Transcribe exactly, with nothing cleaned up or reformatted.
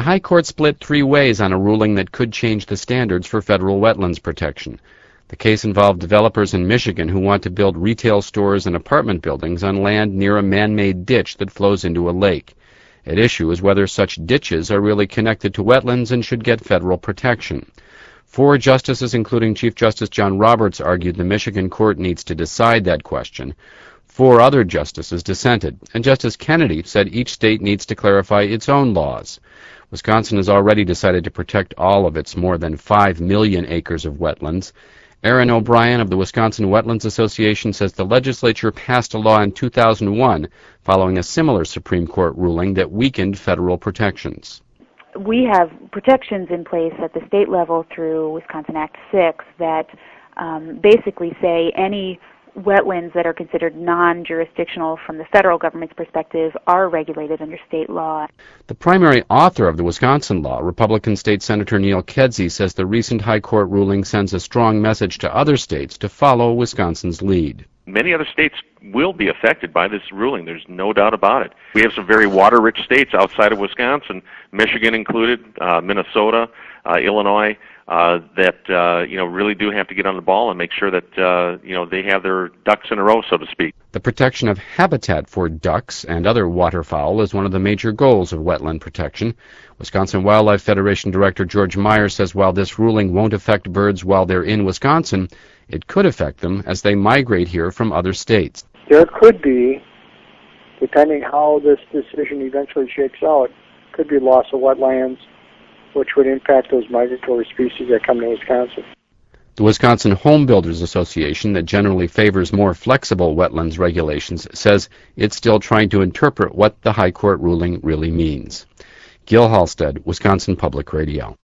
High Court split three ways on a ruling that could change the standards for federal wetlands protection. The case involved developers in Michigan who want to build retail stores and apartment buildings on land near a man-made ditch that flows into a lake. At issue is whether such ditches are really connected to wetlands and should get federal protection. Four justices, including Chief Justice John Roberts, argued the Michigan court needs to decide that question. Four other justices dissented, and Justice Kennedy said each state needs to clarify its own laws. Wisconsin has already decided to protect all of its more than five million acres of wetlands. Aaron O'Brien of the Wisconsin Wetlands Association says the legislature passed a law in two thousand one following a similar Supreme Court ruling that weakened federal protections. We have protections in place at the state level through Wisconsin Act six that um, basically say any wetlands that are considered non-jurisdictional from the federal government's perspective are regulated under state law. The primary author of the Wisconsin law, Republican State Senator Neil Kedzie, says the recent High Court ruling sends a strong message to other states to follow Wisconsin's lead. Many other states will be affected by this ruling. There's no doubt about it. We have some very water-rich states outside of Wisconsin, Michigan included, uh, Minnesota, uh, Illinois, uh, that uh, you know really do have to get on the ball and make sure that uh, you know they have their ducks in a row, so to speak. The protection of habitat for ducks and other waterfowl is one of the major goals of wetland protection. Wisconsin Wildlife Federation Director George Meyer says while this ruling won't affect birds while they're in Wisconsin, it could affect them as they migrate here from other states. There could be, depending how this decision eventually shakes out, could be loss of wetlands, which would impact those migratory species that come to Wisconsin. The Wisconsin Home Builders Association, that generally favors more flexible wetlands regulations, says it's still trying to interpret what the High Court ruling really means. Gil Halstead, Wisconsin Public Radio.